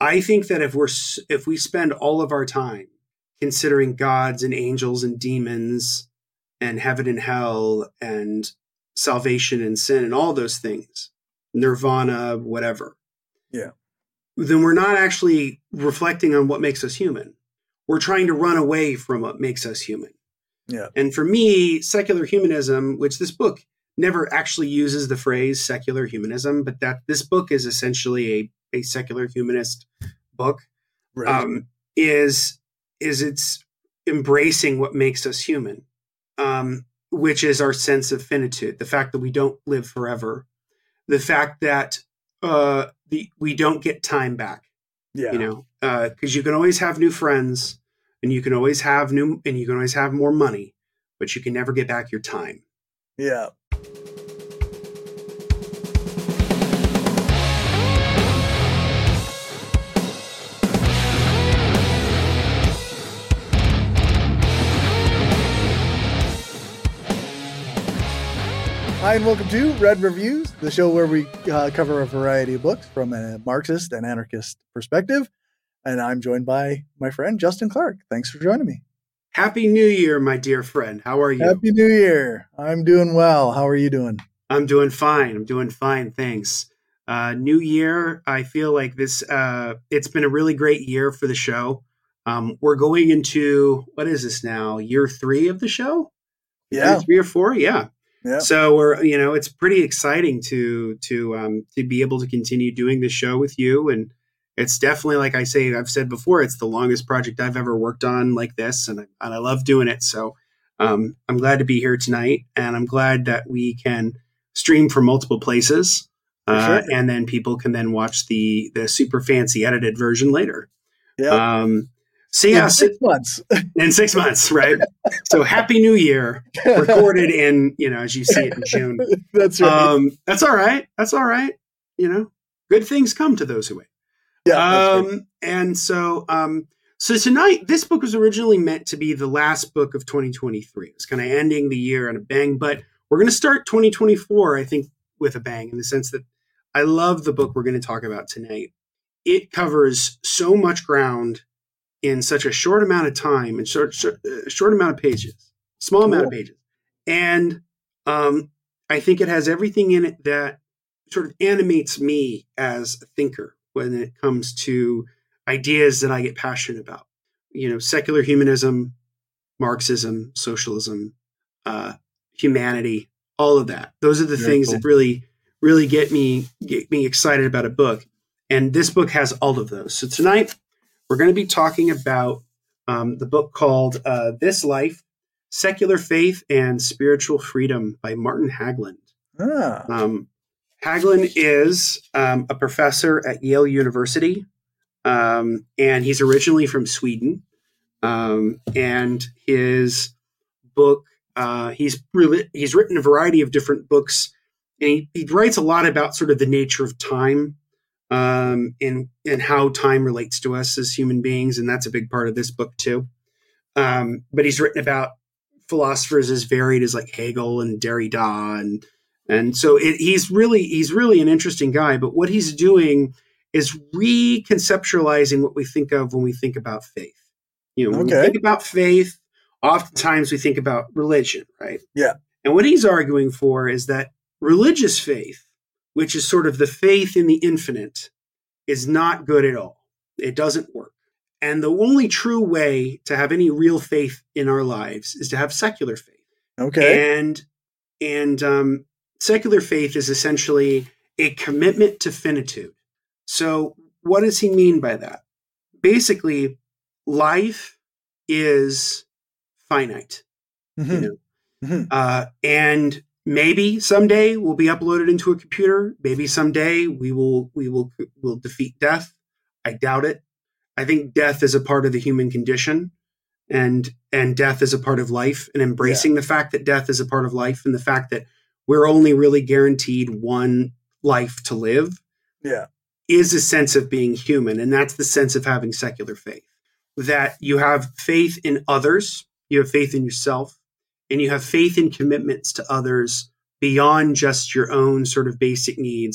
I think that if we spend all of our time considering gods and angels and demons and heaven and hell and salvation and sin and all those things, nirvana, whatever, Yeah. then we're not actually reflecting on what makes us human. We're trying to run away from what makes us human. Yeah. And for me, secular humanism, which this book never actually uses the phrase secular humanism, but that this book is essentially a secular humanist book, Right. is it's embracing what makes us human, which is our sense of finitude, the fact that we don't live forever, the fact that we don't get time back. Yeah. Because you can always have new friends, and you can always have more money, but you can never get back your time. Yeah. Hi, and welcome to Read Reviews, the show where we cover a variety of books from a Marxist and anarchist perspective. And I'm joined by my friend, Justin Clark. Thanks for joining me. Happy New Year, my dear friend. How are you? Happy New Year. I'm doing well. How are you doing? I'm doing fine. Thanks. New Year. I feel like this, it's been a really great year for the show. We're going into, what is this now? Year 3 of the show? Yeah. Year 3 or 4? Yeah. Yeah. So we're, it's pretty exciting to be able to continue doing this show with you. And it's definitely, like I've said before, it's the longest project I've ever worked on like this. And I love doing it. So I'm glad to be here tonight. And I'm glad that we can stream from multiple places. Sure. And then people can then watch the super fancy edited version later. Yeah. So yeah, in 6 months. In 6 months, right? So Happy New Year, recorded in, as you see it in June. That's right. That's all right. That's all right. Good things come to those who wait. Yeah. Right. And so tonight, this book was originally meant to be the last book of 2023. It's kind of ending the year on a bang, but we're going to start 2024, I think, with a bang, in the sense that I love the book we're going to talk about tonight. It covers so much ground in such a short amount of time and short amount of pages, small amount of pages. And I think it has everything in it that sort of animates me as a thinker when it comes to ideas that I get passionate about. Secular humanism, Marxism, socialism, humanity, all of that. Those are the things that really, really get me excited about a book. And this book has all of those. So tonight, we're going to be talking about the book called This Life, Secular Faith and Spiritual Freedom by Martin Hägglund. Hägglund is a professor at Yale University, and he's originally from Sweden. And his book, he's written a variety of different books, and he writes a lot about sort of the nature of time. And how time relates to us as human beings. And that's a big part of this book too. But he's written about philosophers as varied as like Hegel and Derrida. And so he's really an interesting guy, but what he's doing is reconceptualizing what we think of when we think about faith. When we think about faith, oftentimes we think about religion, right? Yeah. And what he's arguing for is that religious faith, which is sort of the faith in the infinite, is not good at all. It doesn't work. And the only true way to have any real faith in our lives is to have secular faith. Okay. And secular faith is essentially a commitment to finitude. So what does he mean by that? Basically, life is finite. And maybe someday we'll be uploaded into a computer. Maybe someday we'll defeat death. I doubt it. I think death is a part of the human condition, and death is a part of life. And embracing the fact that death is a part of life, and the fact that we're only really guaranteed one life to live, is a sense of being human. And that's the sense of having secular faith. That you have faith in others, you have faith in yourself, and you have faith in commitments to others beyond just your own sort of basic needs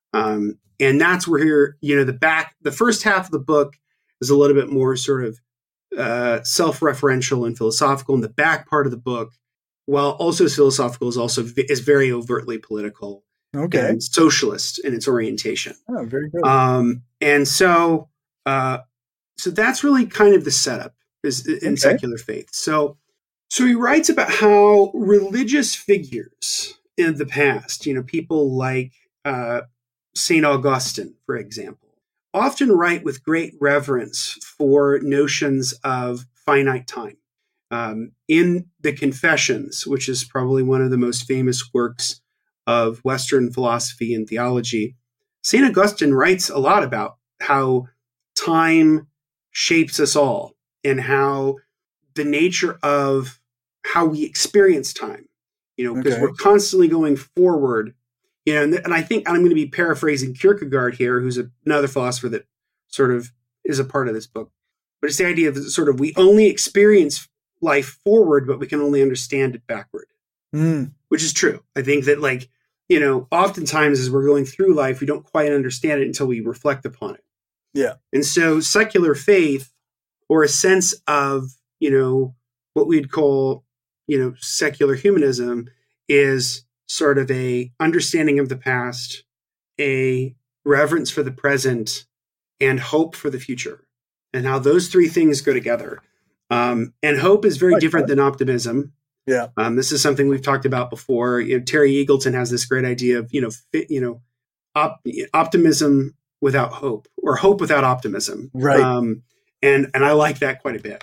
And that's where here, the first half of the book is a little bit more sort of self-referential and philosophical, and the back part of the book, while also philosophical, is very overtly political and socialist in its orientation. Oh, very good. And so that's really kind of the setup is in secular faith. So he writes about how religious figures in the past, people like St. Augustine, for example, often write with great reverence for notions of finite time. In the Confessions, which is probably one of the most famous works of Western philosophy and theology, St. Augustine writes a lot about how time shapes us all and how the nature of how we experience time, because we're constantly going forward, and I think I'm going to be paraphrasing Kierkegaard here, who's another philosopher that sort of is a part of this book. But it's the idea that sort of we only experience life forward, but we can only understand it backward, which is true. I think that oftentimes as we're going through life, we don't quite understand it until we reflect upon it. Yeah. And so secular faith, or a sense of, what we'd call, secular humanism, is sort of a understanding of the past, a reverence for the present, and hope for the future, and how those three things go together. And hope is very different than optimism. Yeah. This is something we've talked about before. Terry Eagleton has this great idea of, optimism without hope, or hope without optimism. Right. And I like that quite a bit.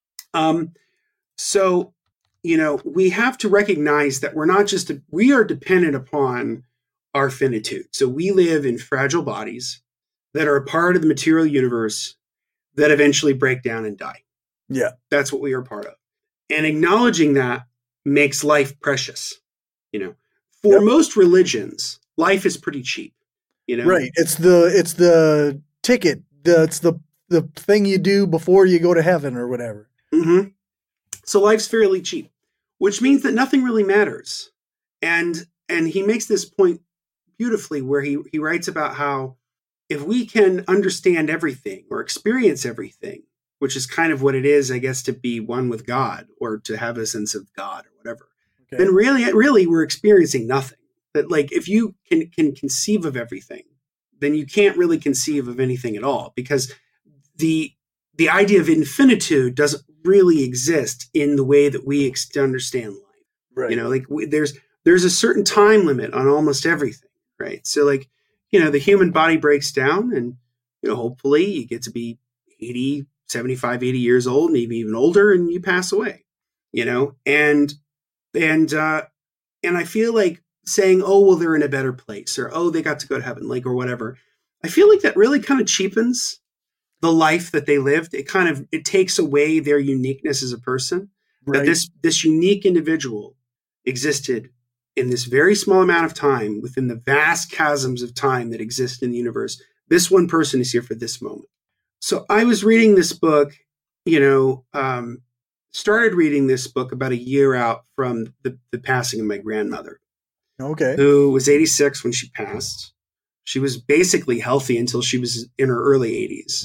So, we have to recognize that we are dependent upon our finitude. So we live in fragile bodies that are a part of the material universe that eventually break down and die. Yeah. That's what we are part of. And acknowledging that makes life precious. For most religions, life is pretty cheap. Right. It's the ticket. It's the thing you do before you go to heaven or whatever. Mm-hmm. So life's fairly cheap, which means that nothing really matters. And he makes this point beautifully, where he writes about how if we can understand everything or experience everything, which is kind of what it is, I guess, to be one with God or to have a sense of God or whatever, then really we're experiencing nothing. That if you can conceive of everything, then you can't really conceive of anything at all, because the idea of infinitude doesn't really exist in the way that we understand life. Right. There's a certain time limit on almost everything, right? So the human body breaks down, and hopefully you get to be 80, 75, 80 years old, and even older, and you pass away. And I feel like saying, oh, well, they're in a better place, or, oh, they got to go to heaven, or whatever. I feel like that really kind of cheapens the life that they lived. It takes away their uniqueness as a person. Right. That this unique individual existed in this very small amount of time within the vast chasms of time that exist in the universe. This one person is here for this moment. So I was reading this book, started reading this book about a year out from the passing of my grandmother. Okay. Who was 86 when she passed. She was basically healthy until she was in her early 80s.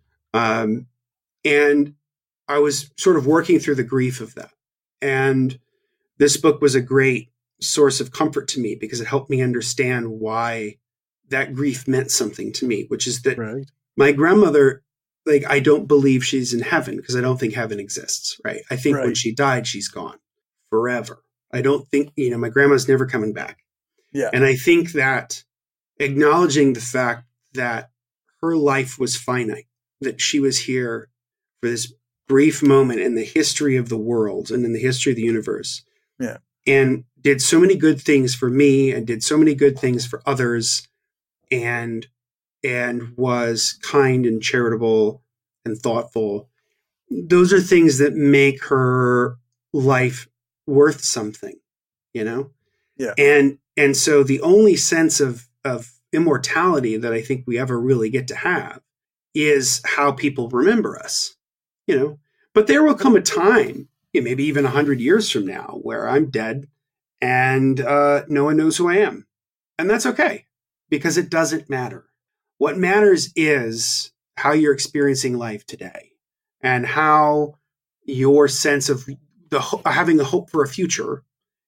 And I was sort of working through the grief of that. And this book was a great source of comfort to me, because it helped me understand why that grief meant something to me, which is that my grandmother, I don't believe she's in heaven, because I don't think heaven exists, right? I think when she died, she's gone forever. I don't think, my grandma's never coming back. Yeah. And I think that acknowledging the fact that her life was finite, that she was here for this brief moment in the history of the world and in the history of the universe. Yeah. And did so many good things for me, and did so many good things for others, and was kind and charitable and thoughtful. Those are things that make her life worth something, Yeah. And so the only sense of immortality that I think we ever really get to have is how people remember us, But there will come a time, maybe even 100 years from now, where I'm dead and no one knows who I am. And that's okay. because it doesn't matter. What matters is how you're experiencing life today and how your sense of having a hope for a future,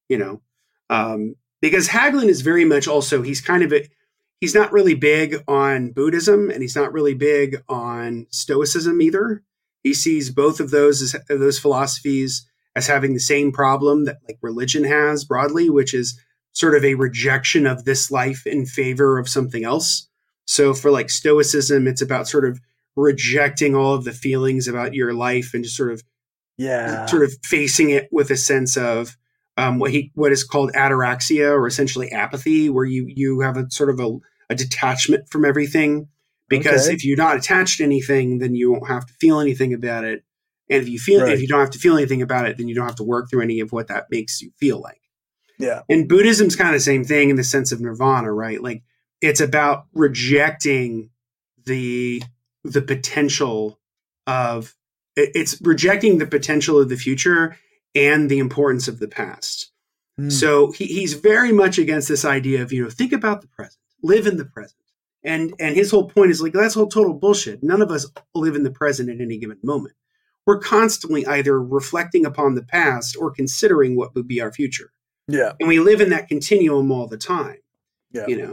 because Hagelin is very much also, he's not really big on Buddhism and he's not really big on Stoicism either. He sees both of those philosophies as having the same problem that like religion has broadly, which is sort of a rejection of this life in favor of something else. So for like Stoicism, it's about sort of rejecting all of the feelings about your life and just sort of facing it with a sense of what is called ataraxia, or essentially apathy, where you have a sort of a detachment from everything. Because if you're not attached to anything, then you won't have to feel anything about it. And if you don't have to feel anything about it, then you don't have to work through any of what that makes you feel like. Yeah. And Buddhism's kind of the same thing in the sense of nirvana, right? Like it's about rejecting the potential of it's rejecting the potential of the future and the importance of the past. So he's very much against this idea of, think about the present, live in the present. And his whole point is like, that's all total bullshit. None of us live in the present at any given moment. We're constantly either reflecting upon the past or considering what would be our future. Yeah. And we live in that continuum all the time. Yeah.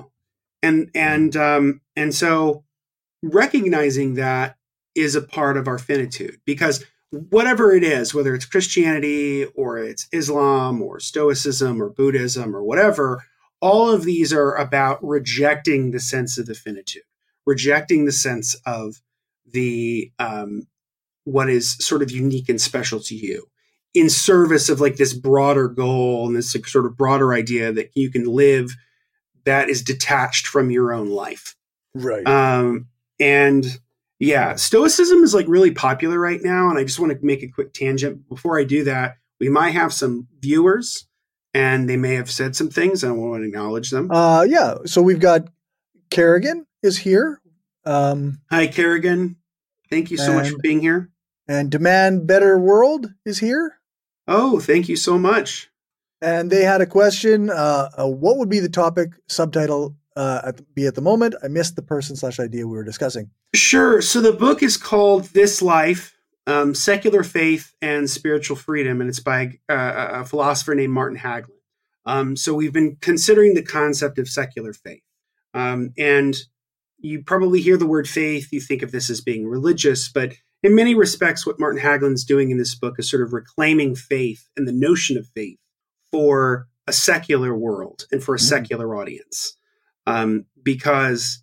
And so recognizing that is a part of our finitude, because whatever it is, whether it's Christianity or it's Islam or Stoicism or Buddhism or whatever, all of these are about rejecting the sense of the finitude, rejecting the sense of the what is sort of unique and special to you, in service of like this broader goal and this sort of broader idea that you can live that is detached from your own life. Right. And yeah, Stoicism is like really popular right now. And I just want to make a quick tangent. Before I do that, we might have some viewers and they may have said some things. And I want to acknowledge them. Yeah. So we've got Kerrigan is here. Hi, Kerrigan. Thank you so much for being here. And Demand Better World is here. Oh, thank you so much. And they had a question. What would be the topic subtitle be at the moment? I missed the person/idea we were discussing. Sure. So the book is called This Life, Secular Faith and Spiritual Freedom, and it's by a philosopher named Martin Hagelin. So we've been considering the concept of secular faith. And you probably hear the word faith, you think of this as being religious, but in many respects, what Martin Hagelin's doing in this book is sort of reclaiming faith and the notion of faith for a secular world and for a secular audience. Because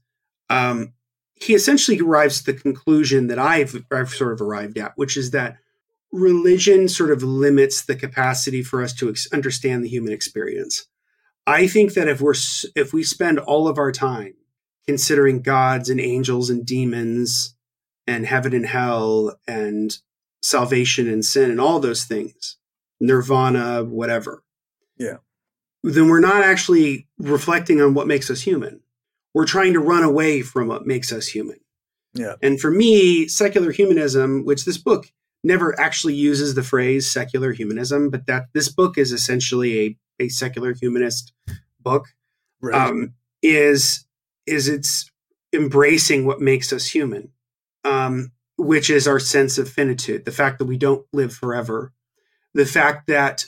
he essentially arrives at the conclusion that I've sort of arrived at, which is that religion sort of limits the capacity for us to understand the human experience. I think that if we spend all of our time considering gods and angels and demons and heaven and hell and salvation and sin and all those things, nirvana, whatever, then we're not actually reflecting on what makes us human. We're trying to run away from what makes us human. Yeah. And for me, secular humanism, which this book never actually uses the phrase secular humanism, but that this book is essentially a secular humanist book, right. is it's embracing what makes us human, which is our sense of finitude, the fact that we don't live forever, the fact that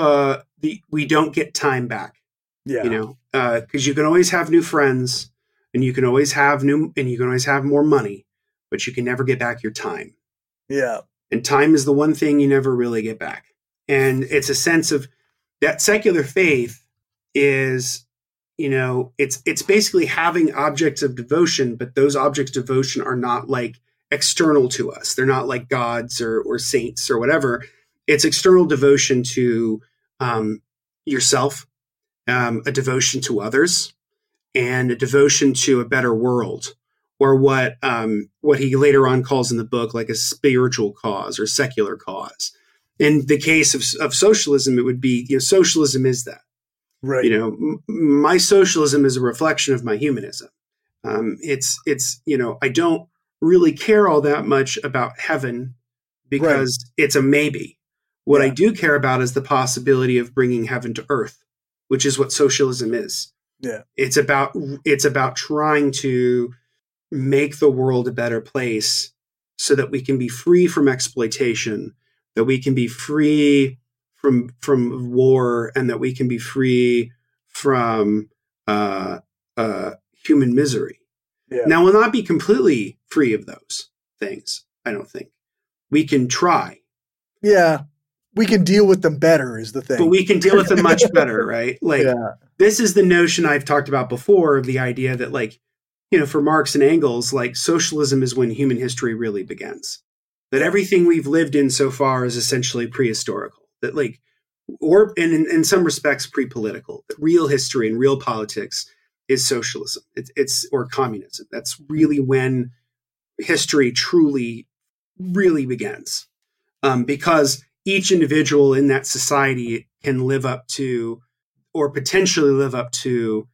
we don't get time back. Yeah. Because you can always have new friends and you can always have more money, but you can never get back your time. Yeah. And time is the one thing you never really get back. And it's a sense of that secular faith is, it's basically having objects of devotion, but those objects of devotion are not like external to us. They're not like gods or saints or whatever. It's external devotion to yourself, a devotion to others, and a devotion to a better world, or what he later on calls in the book like a spiritual cause or secular cause. In the case of socialism, it would be, socialism is that. Right. My socialism is a reflection of my humanism. It's I don't really care all that much about heaven because it's a maybe. What I do care about is the possibility of bringing heaven to earth, which is what socialism is. Yeah. It's about trying to make the world a better place so that we can be free from exploitation, that we can be free from war, and that we can be free from uh, human misery. Yeah. Now, we'll not be completely free of those things, I don't think. We can try. Yeah. We can deal with them better is the thing. But we can deal with them much better, right? Like, Yeah. this is the notion I've talked about before of the idea that, like, for Marx and Engels, like, socialism is when human history really begins. That everything we've lived in so far is essentially prehistorical. That, like, or in some respects pre-political. That real history and real politics is socialism. It's or communism. That's really when history truly, really begins, because each individual in that society can live up to, or potentially live up to,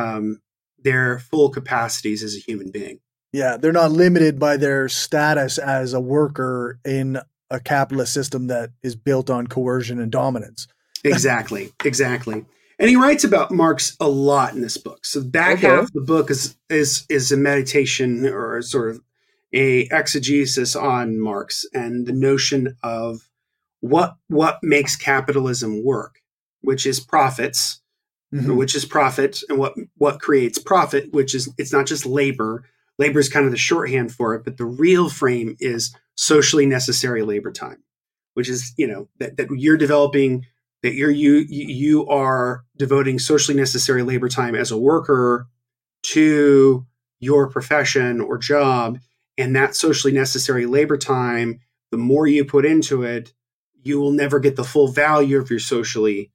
their full capacities as a human being. Yeah, they're not limited by their status as a worker in a capitalist system that is built on coercion and dominance. Exactly. And he writes about Marx a lot in this book. So the back half of the book is a meditation or sort of a exegesis on Marx and the notion of what makes capitalism work, which is profits, which is profit, and what creates profit, which is, it's not just labor. Labor is kind of the shorthand for it, but the real frame is socially necessary labor time, which is, that you're developing, that you are devoting socially necessary labor time as a worker to your profession or job. And that socially necessary labor time, the more you put into it, you will never get the full value of your socially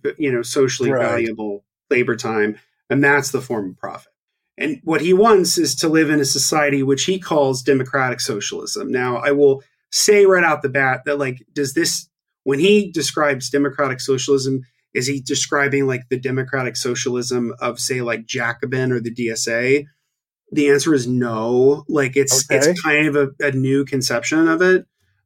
valuable labor time. And that's the form of profit. And what he wants is to live in a society which he calls democratic socialism. Now, I will say right out the bat that, like, when he describes democratic socialism, is he describing like the democratic socialism of, say, like Jacobin or the DSA? The answer is no. Like, it's kind of a new conception of it,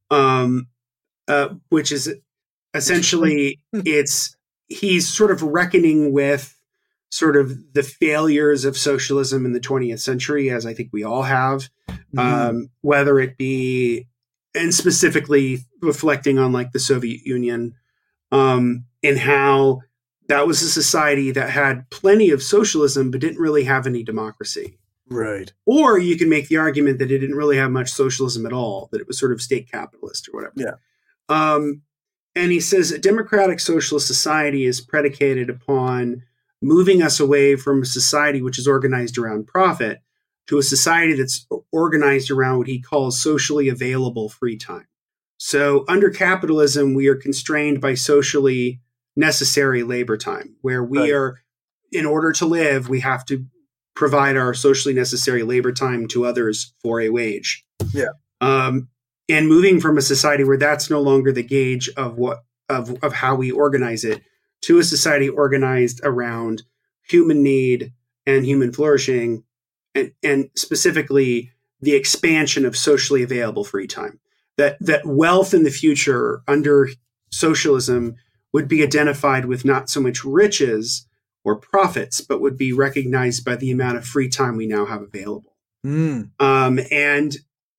which is essentially he's sort of reckoning with sort of the failures of socialism in the 20th century, as I think we all have, whether it be, and specifically reflecting on like the Soviet Union, and how that was a society that had plenty of socialism, but didn't really have any democracy. Right. Or you can make the argument that it didn't really have much socialism at all, that it was sort of state capitalist or whatever. Yeah. And he says a democratic socialist society is predicated upon moving us away from a society which is organized around profit to a society that's organized around what he calls socially available free time. So under capitalism, we are constrained by socially necessary labor time, where we are, in order to live, we have to provide our socially necessary labor time to others for a wage. Yeah. And moving from a society where that's no longer the gauge of how we organize it, to a society organized around human need and human flourishing, and specifically the expansion of socially available free time. That wealth in the future under socialism would be identified with not so much riches or profits, but would be recognized by the amount of free time we now have available. And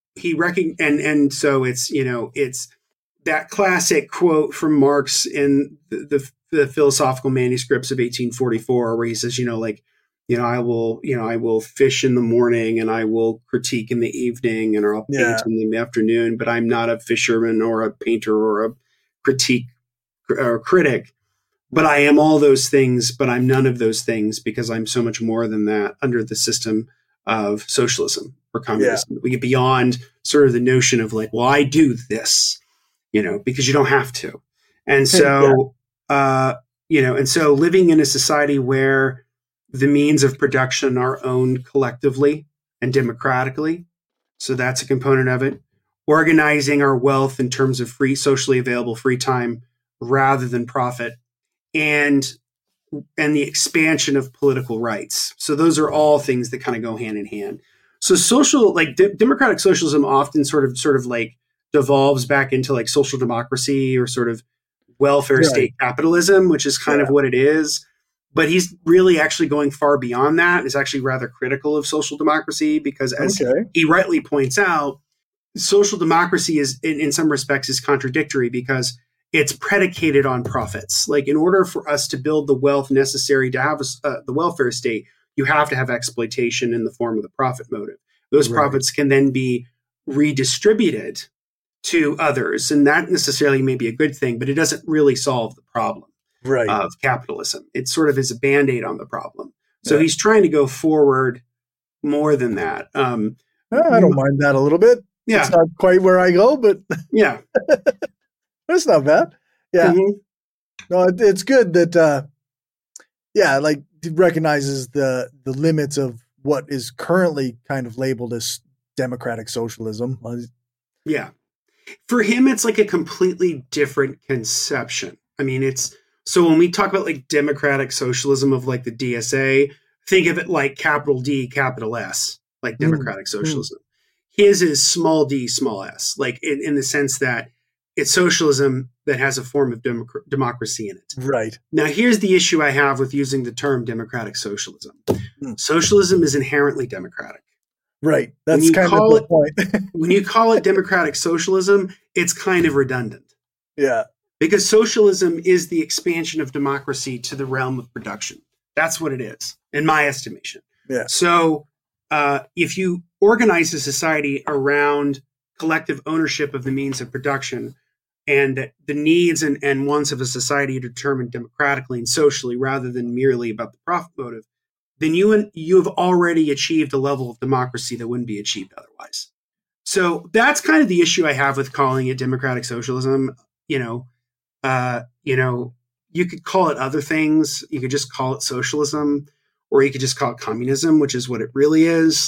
so it's that classic quote from Marx in the philosophical manuscripts of 1844, where he says, I will fish in the morning and I will critique in the evening and I'll paint in the afternoon, but I'm not a fisherman or a painter or a critic. But I am all those things, but I'm none of those things because I'm so much more than that under the system of socialism or communism. We get beyond sort of the notion of like, well, I do this, because you don't have to. And so, and so living in a society where the means of production are owned collectively and democratically. So that's a component of it. Organizing our wealth in terms of free, socially available free time rather than profit, and the expansion of political rights. So those are all things that kind of go hand in hand. So democratic socialism often sort of like devolves back into like social democracy or sort of welfare state capitalism, which is kind of what it is. but he's really actually going far beyond that. Is actually rather critical of social democracy because, as he rightly points out, social democracy is in some respects is contradictory because it's predicated on profits. Like, in order for us to build the wealth necessary to have the welfare state, you have to have exploitation in the form of the profit motive. Those profits can then be redistributed to others, and that necessarily may be a good thing, but it doesn't really solve the problem of capitalism. It sort of is a Band-Aid on the problem. So he's trying to go forward more than that. I don't mind that a little bit. Yeah. It's not quite where I go, but yeah. It's not bad. Yeah. No, it's good that like it recognizes the limits of what is currently kind of labeled as democratic socialism. Yeah. For him, it's like a completely different conception. I mean, so when we talk about like democratic socialism of like the DSA, think of it like capital D, capital S, like democratic socialism. His is small d, small s, like in the sense that it's socialism that has a form of democracy in it. Right. Now, here's the issue I have with using the term democratic socialism. Socialism is inherently democratic. Right. That's kind of the point. When you call it democratic socialism, it's kind of redundant. Yeah. Because socialism is the expansion of democracy to the realm of production. That's what it is, in my estimation. Yeah. So if you organize a society around collective ownership of the means of production and the needs and wants of a society are determined democratically and socially rather than merely about the profit motive, then you have already achieved a level of democracy that wouldn't be achieved otherwise. So that's kind of the issue I have with calling it democratic socialism. You could call it other things. You could just call it socialism, or you could just call it communism, which is what it really is.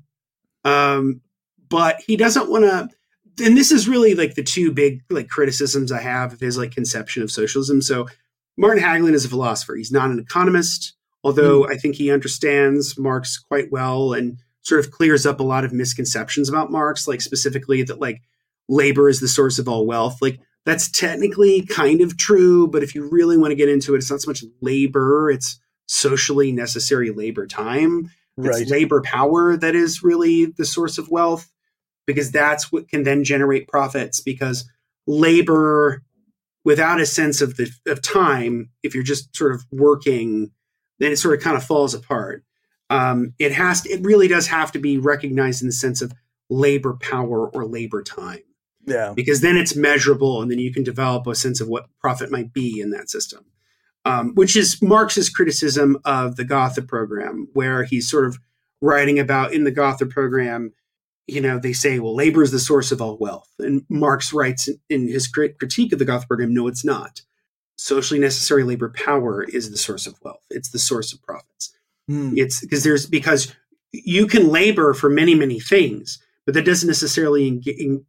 But he doesn't want to. And this is really like the two big like criticisms I have of his like conception of socialism. So Martin Hagelin is a philosopher. He's not an economist, although I think he understands Marx quite well and sort of clears up a lot of misconceptions about Marx, like specifically that like labor is the source of all wealth. Like that's technically kind of true, but if you really want to get into it, it's not so much labor, it's socially necessary labor time. It's labor power that is really the source of wealth, because that's what can then generate profits. Because labor without a sense of time, if you're just sort of working, then it sort of kind of falls apart. It really does have to be recognized in the sense of labor power or labor time. Yeah. Because then it's measurable, and then you can develop a sense of what profit might be in that system. Which is Marx's criticism of the Gotha program, where he's sort of writing about in the Gotha program, they say, well, labor is the source of all wealth. And Marx writes in his critique of the Gotha program, no, it's not. Socially necessary labor power is the source of wealth. It's the source of profits. It's because you can labor for many, many things, but that doesn't necessarily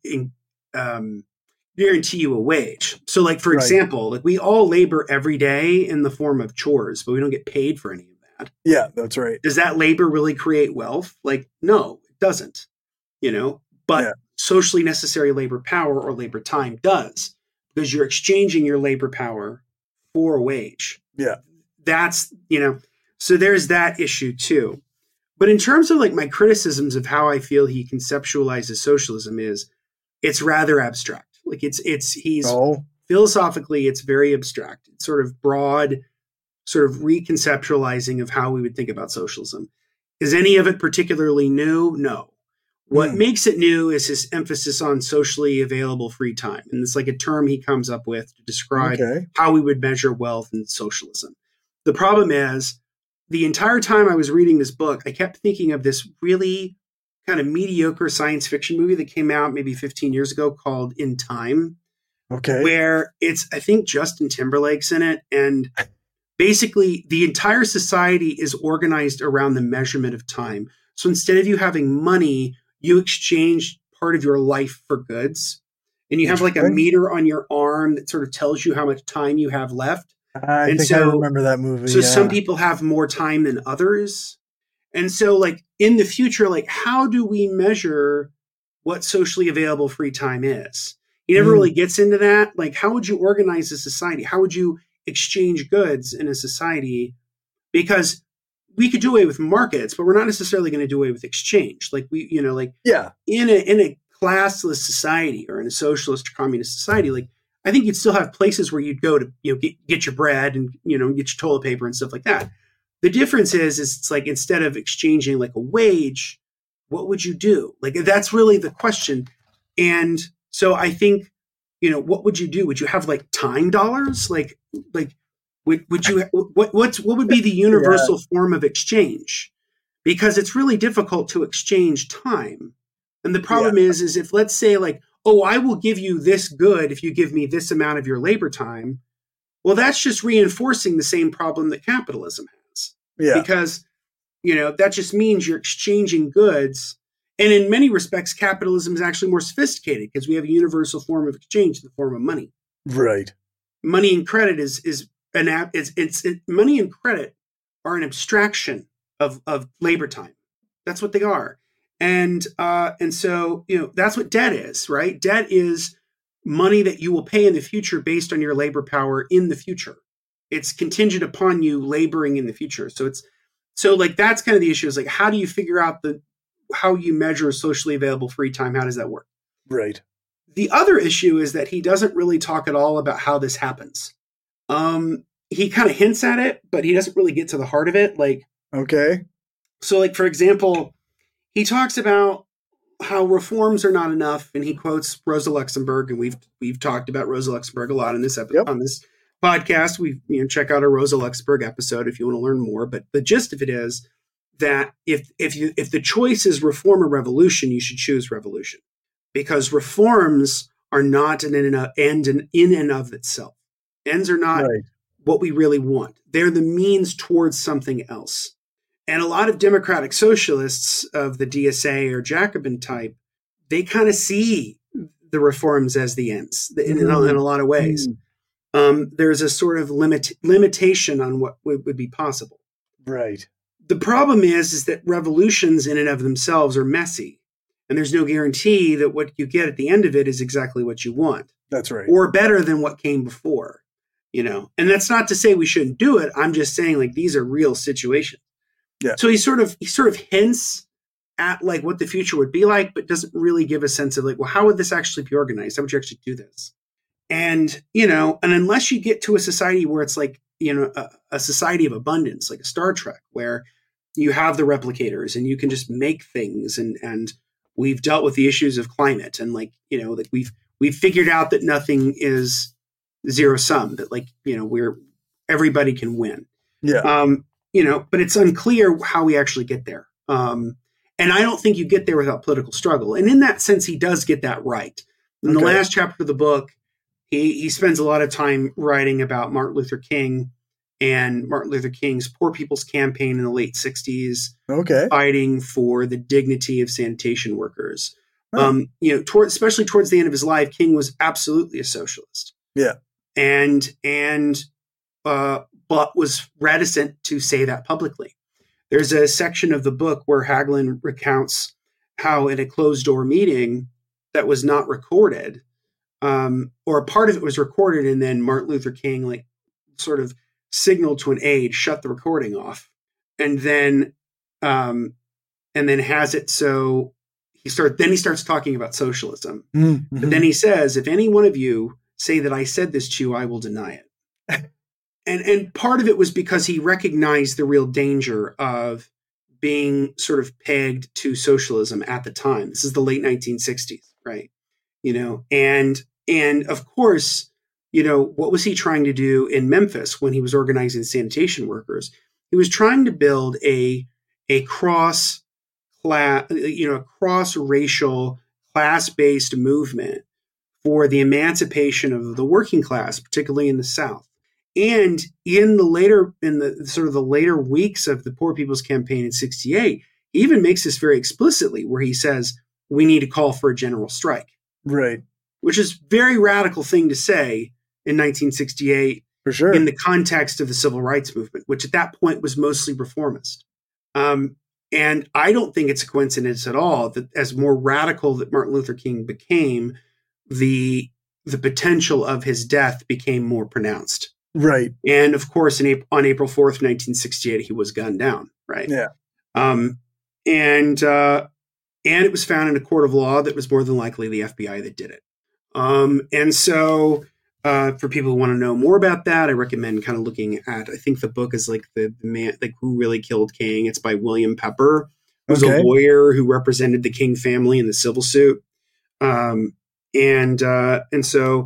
guarantee you a wage. So like, for example, like we all labor every day in the form of chores, but we don't get paid for any of that. Yeah, that's right. Does that labor really create wealth? Like, no, it doesn't, but socially necessary labor power or labor time does, because you're exchanging your labor power for a wage. Yeah. That's, so there's that issue too. But in terms of like my criticisms of how I feel he conceptualizes socialism it's rather abstract. Like philosophically, it's very abstract. It's sort of broad, sort of reconceptualizing of how we would think about socialism. Is any of it particularly new? No. What makes it new is his emphasis on socially available free time. And it's like a term he comes up with to describe how we would measure wealth in socialism. The problem is, the entire time I was reading this book, I kept thinking of this really kind of mediocre science fiction movie that came out maybe 15 years ago called In Time. Okay. Where I think Justin Timberlake's in it. And basically the entire society is organized around the measurement of time. So instead of you having money, you exchange part of your life for goods. And you have like a meter on your arm that sort of tells you how much time you have left. I remember that movie. So some people have more time than others. And so like in the future, like how do we measure what socially available free time is? He never really gets into that. Like, how would you organize a society? How would you exchange goods in a society because we could do away with markets, but we're not necessarily going to do away with exchange. Like in a classless society or in a socialist or communist society, like I think you'd still have places where you'd go to, get your bread and, get your toilet paper and stuff like that. The difference is it's like, instead of exchanging like a wage, what would you do? Like, that's really the question. And so I think, what would you do? Would you have like time dollars? Like would you, what would be the universal form of exchange? Because it's really difficult to exchange time. And the problem is if, let's say, like, oh, I will give you this good if you give me this amount of your labor time. Well, that's just reinforcing the same problem that capitalism has. Yeah. Because, that just means you're exchanging goods. And in many respects, capitalism is actually more sophisticated because we have a universal form of exchange in the form of money. Right. Money and credit money and credit are an abstraction of labor time. That's what they are. And so, that's what debt is, right? Debt is money that you will pay in the future based on your labor power in the future. It's contingent upon you laboring in the future. So like, that's kind of the issue, is like, how do you figure out how you measure socially available free time? How does that work? Right. The other issue is that he doesn't really talk at all about how this happens. He kind of hints at it, but he doesn't really get to the heart of it. Like, okay. So like, for example, he talks about how reforms are not enough, and he quotes Rosa Luxemburg, and we've talked about Rosa Luxemburg a lot in this episode, on this podcast. Check out our Rosa Luxemburg episode if you want to learn more. But the gist of it is that if the choice is reform or revolution, you should choose revolution, because reforms are not an end in and of itself. Ends are not what we really want. They're the means towards something else. And a lot of democratic socialists of the DSA or Jacobin type, they kind of see the reforms as the ends in a lot of ways. There's a sort of limitation on what would be possible. Right. The problem is that revolutions in and of themselves are messy, and there's no guarantee that what you get at the end of it is exactly what you want. That's right. Or better than what came before, and that's not to say we shouldn't do it. I'm just saying, like, these are real situations. Yeah. So he sort of hints at like what the future would be like, but doesn't really give a sense of like, well, how would this actually be organized? How would you actually do this? And, and unless you get to a society where it's like, a society of abundance, like a Star Trek, where you have the replicators and you can just make things, and we've dealt with the issues of climate, and like, that we've figured out that nothing is zero sum, that like, everybody can win. Yeah. But it's unclear how we actually get there. And I don't think you get there without political struggle. And in that sense, he does get that right. In the last chapter of the book, he spends a lot of time writing about Martin Luther King and Martin Luther King's Poor People's Campaign in the late 60s, fighting for the dignity of sanitation workers. Right. Especially towards the end of his life, King was absolutely a socialist. Yeah. But was reticent to say that publicly. There's a section of the book where Hagelin recounts how in a closed door meeting that was not recorded, or a part of it was recorded, and then Martin Luther King like sort of signaled to an aide, shut the recording off, and then has it so he starts talking about socialism. Mm-hmm. But then he says, if any one of you say that I said this to you, I will deny it. And part of it was because he recognized the real danger of being sort of pegged to socialism at the time. This is the late 1960s, right? And of course, what was he trying to do in Memphis when he was organizing sanitation workers? He was trying to build a cross-racial, class-based movement for the emancipation of the working class, particularly in the South. And in the later weeks of the Poor People's Campaign in 68, he even makes this very explicitly, where he says, we need to call for a general strike. Right. Which is a very radical thing to say in 1968, for sure, in the context of the civil rights movement, which at that point was mostly reformist. And I don't think it's a coincidence at all that as more radical that Martin Luther King became, the potential of his death became more pronounced. Right. And of course, on April 4th, 1968, he was gunned down, right? Yeah. Um, and it was found in a court of law that was more than likely the FBI that did it. And so for people who want to know more about that, I recommend kind of looking at, I think the book is like the man, like Who Really Killed King. It's by William Pepper, who's a lawyer who represented the King family in the civil suit. And so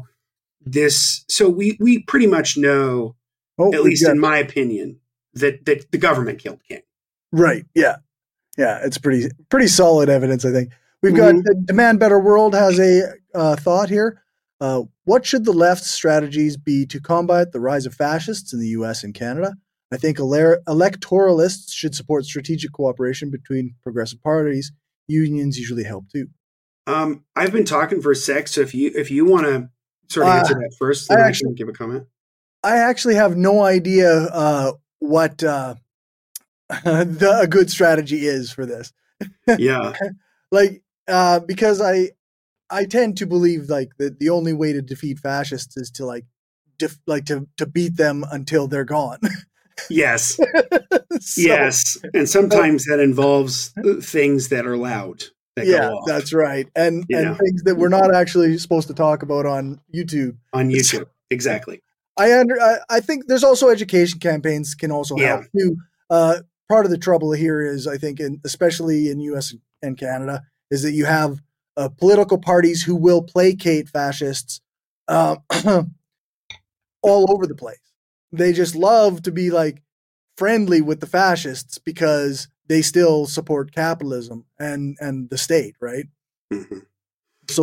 we pretty much know, at least in my opinion, that the government killed King. Right. Yeah. Yeah. It's pretty solid evidence, I think. We've got Demand Better World has a thought here. What should the left's strategies be to combat the rise of fascists in the U.S. and Canada? I think electoralists should support strategic cooperation between progressive parties. Unions usually help too. I've been talking for a sec, so if you want to sort of answer that first, then I can give a comment. I actually have no idea what a good strategy is for this. Yeah. Because I tend to believe like that the only way to defeat fascists is to to beat them until they're gone. Yes. Yes. And sometimes that involves things that are loud. Yeah, that's right. And things that we're not actually supposed to talk about on YouTube. On YouTube. Exactly. I think there's also education campaigns can also help too. Part of the trouble here is, I think, especially in US and Canada, is that you have political parties who will placate fascists all over the place. They just love to be like friendly with the fascists because they still support capitalism and the state, right? Mm-hmm. So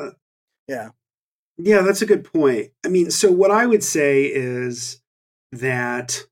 yeah, that's a good point. I mean, so what I would say is that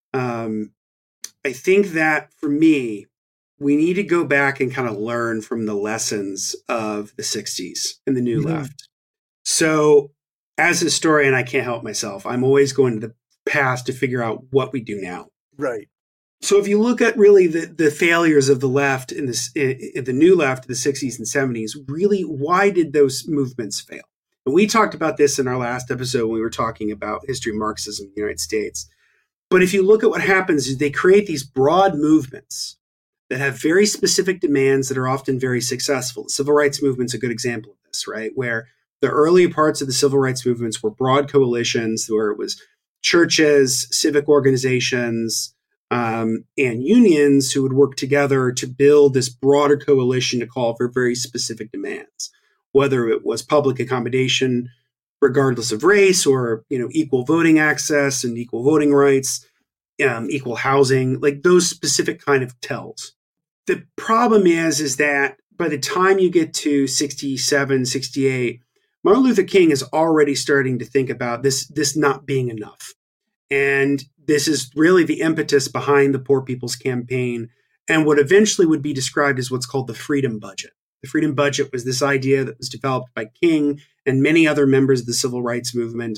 I think that for me, we need to go back and kind of learn from the lessons of the 60s and the New Left. So as a historian, I can't help myself. I'm always going to the past to figure out what we do now. Right. So if you look at really the failures of the left in the New Left in the 60s and 70s, really, why did those movements fail? And we talked about this in our last episode when we were talking about history of Marxism in the United States. But if you look at what happens, is they create these broad movements that have very specific demands that are often very successful. The civil rights movement's a good example of this, right? Where the early parts of the civil rights movements were broad coalitions where it was churches, civic organizations, and unions who would work together to build this broader coalition to call for very specific demands, whether it was public accommodation, regardless of race, or equal voting access and equal voting rights, equal housing, like those specific kind of tells. The problem is that by the time you get to 67, 68, Martin Luther King is already starting to think about this not being enough. And this is really the impetus behind the Poor People's Campaign and what eventually would be described as what's called the Freedom Budget. The Freedom Budget was this idea that was developed by King and many other members of the civil rights movement,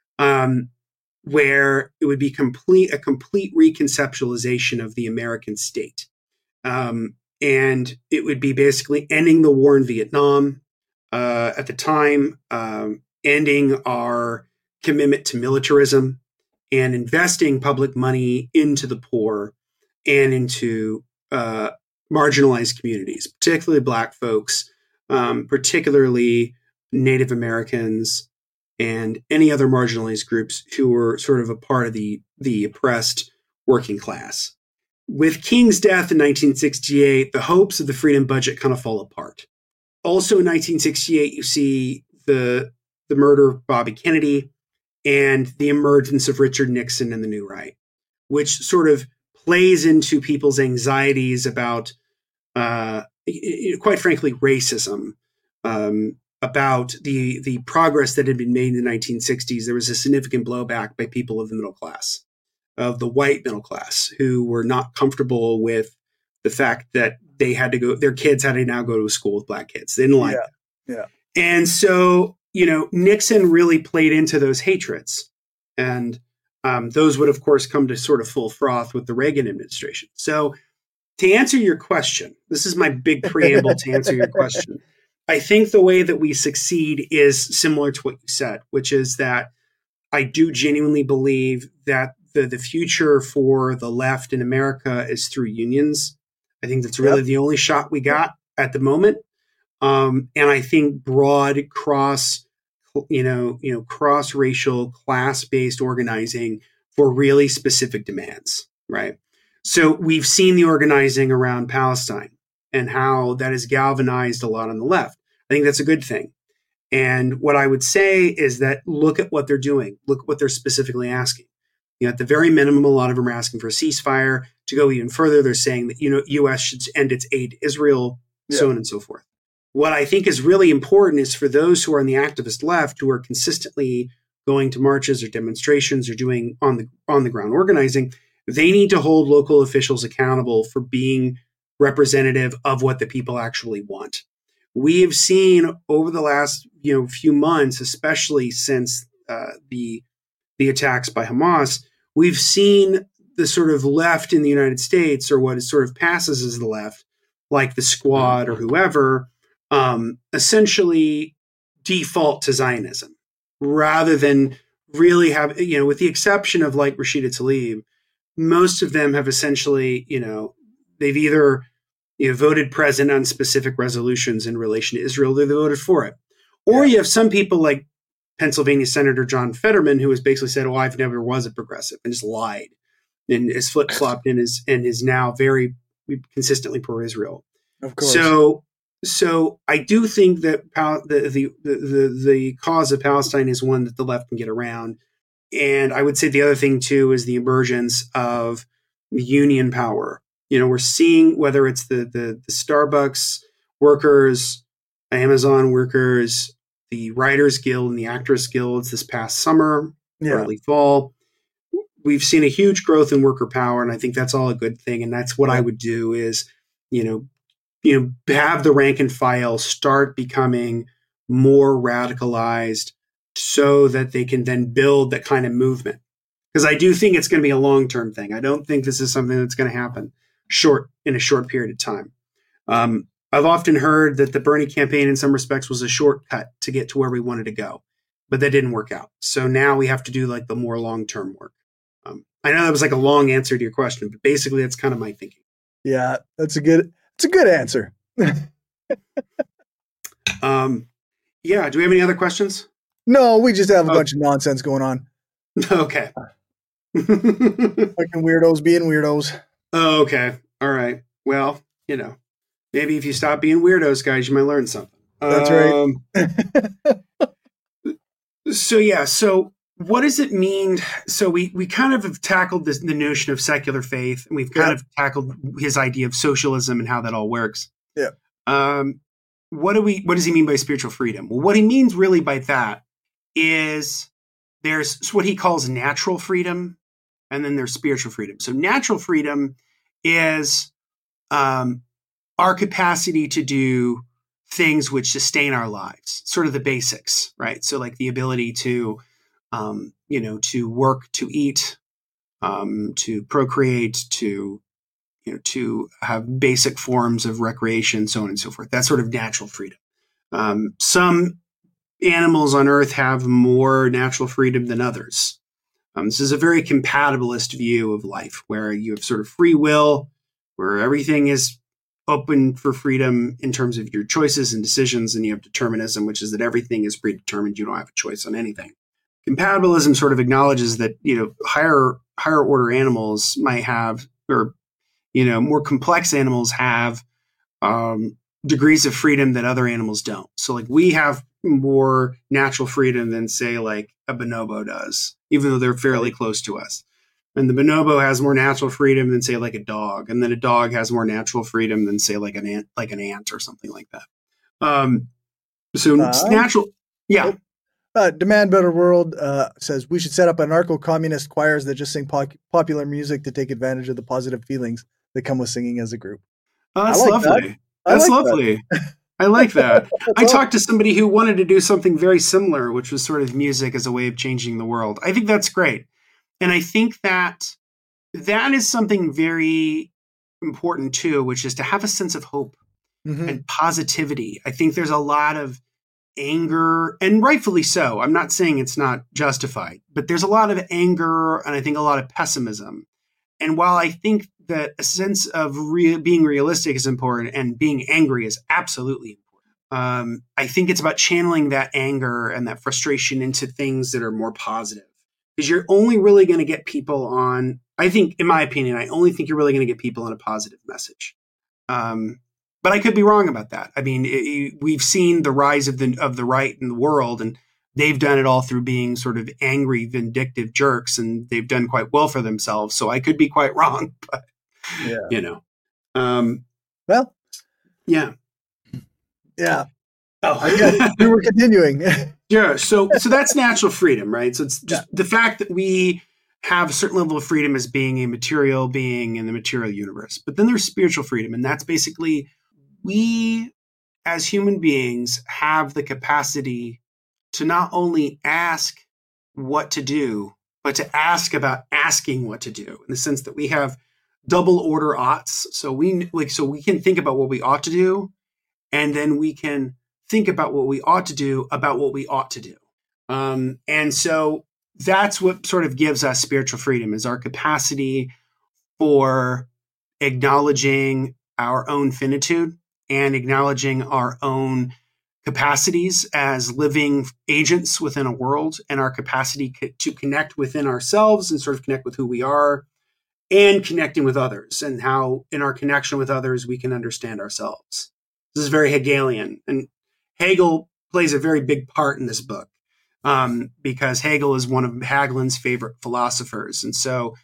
where it would be a complete reconceptualization of the American state. And it would be basically ending the war in Vietnam at the time, ending our commitment to militarism, and investing public money into the poor and into marginalized communities, particularly Black folks, particularly Native Americans, and any other marginalized groups who were sort of a part of the oppressed working class. With King's death in 1968, the hopes of the Freedom Budget kind of fall apart. Also in 1968, you see the murder of Bobby Kennedy and the emergence of Richard Nixon and the New Right, which sort of plays into people's anxieties about, quite frankly, racism, about the progress that had been made in the 1960s. There was a significant blowback by people of the middle class, of the white middle class, who were not comfortable with the fact that their kids had to now go to a school with Black kids. They didn't like that. Yeah. And so, Nixon really played into those hatreds. And those would, of course, come to sort of full froth with the Reagan administration. So to answer your question, this is my big preamble to answer your question. I think the way that we succeed is similar to what you said, which is that I do genuinely believe that the future for the left in America is through unions. I think that's really the only shot we got at the moment. And I think broad cross-racial, class-based organizing for really specific demands, right? So we've seen the organizing around Palestine and how that has galvanized a lot on the left. I think that's a good thing. And what I would say is that look at what they're doing. Look at what they're specifically asking. At the very minimum, a lot of them are asking for a ceasefire. To go even further, they're saying that U.S. should end its aid to Israel, so on and so forth. What I think is really important is for those who are on the activist left, who are consistently going to marches or demonstrations or doing on the ground organizing, they need to hold local officials accountable for being representative of what the people actually want. We have seen over the last few months, especially since the attacks by Hamas, we've seen the sort of left in the United States, or what sort of passes as the left, like the Squad or whoever, essentially default to Zionism rather than really have, with the exception of like Rashida Tlaib, most of them have essentially, they've either voted present on specific resolutions in relation to Israel, or they voted for it. Or you have some people like Pennsylvania Senator John Fetterman, who has basically said, "Oh, I've never was a progressive," and just lied and is flip-flopped and is now very consistently pro-Israel. Of course. So I do think that the cause of Palestine is one that the left can get around. And I would say the other thing too is the emergence of union power. We're seeing whether it's the Starbucks workers, Amazon workers, the Writers Guild and the Actors Guilds this past summer, early fall. We've seen a huge growth in worker power, and I think that's all a good thing. And that's what I would do is, have the rank and file start becoming more radicalized so that they can then build that kind of movement. Because I do think it's going to be a long-term thing. I don't think this is something that's going to happen in a short period of time. I've often heard that the Bernie campaign in some respects was a shortcut to get to where we wanted to go, but that didn't work out. So now we have to do like the more long-term work. I know that was like a long answer to your question, but basically that's kind of my thinking. Yeah, it's a good answer. Yeah. Do we have any other questions? No, we just have a bunch of nonsense going on. Okay. Fucking weirdos being weirdos. Oh, okay. All right. Well, maybe if you stop being weirdos, guys, you might learn something. That's right. So what does it mean? So we kind of have tackled the notion of secular faith, and we've kind of tackled his idea of socialism and how that all works. Yeah. What does he mean by spiritual freedom? Well, what he means really by that is there's what he calls natural freedom, and then there's spiritual freedom. So natural freedom is our capacity to do things which sustain our lives, sort of the basics, right? So like the ability to, to work, to eat, to procreate, to have basic forms of recreation, so on and so forth. That's sort of natural freedom. Some animals on Earth have more natural freedom than others. This is a very compatibilist view of life, where you have sort of free will, where everything is open for freedom in terms of your choices and decisions, and you have determinism, which is that everything is predetermined. You don't have a choice on anything. Compatibilism sort of acknowledges that, higher order animals might have, or, more complex animals have degrees of freedom that other animals don't. So like we have more natural freedom than say like a bonobo does, even though they're fairly close to us. And the bonobo has more natural freedom than say like a dog. And then a dog has more natural freedom than say like an ant or something like that. Natural. Yeah. Demand Better World says we should set up anarcho-communist choirs that just sing popular music to take advantage of the positive feelings that come with singing as a group. Oh, that's lovely. That's lovely. I like that. I talked to somebody who wanted to do something very similar, which was sort of music as a way of changing the world. I think that's great. And I think that is something very important too, which is to have a sense of hope and positivity. I think there's a lot of anger, and rightfully so. I'm not saying it's not justified, but there's a lot of anger and I think a lot of pessimism. And while I think that a sense of being realistic is important and being angry is absolutely important, I think it's about channeling that anger and that frustration into things that are more positive. Because you're only really going to get people on, I think, in my opinion, I only think you're really going to get people on a positive message. But I could be wrong about that. I mean, we've seen the rise of the right in the world, and they've done it all through being sort of angry, vindictive jerks, and they've done quite well for themselves. So I could be quite wrong, but well, yeah. Oh, I guess we were continuing. Yeah. So that's natural freedom, right? So it's just the fact that we have a certain level of freedom as being a material being in the material universe. But then there's spiritual freedom, and that's basically we as human beings have the capacity to not only ask what to do, but to ask about asking what to do, in the sense that we have double order oughts. So we can think about what we ought to do, and then we can think about what we ought to do about what we ought to do. And so that's what sort of gives us spiritual freedom, is our capacity for acknowledging our own finitude and acknowledging our own capacities as living agents within a world, and our capacity to connect within ourselves and sort of connect with who we are, and connecting with others, and how in our connection with others we can understand ourselves. This is very Hegelian, and Hegel plays a very big part in this book, because Hegel is one of Hagelin's favorite philosophers. And so,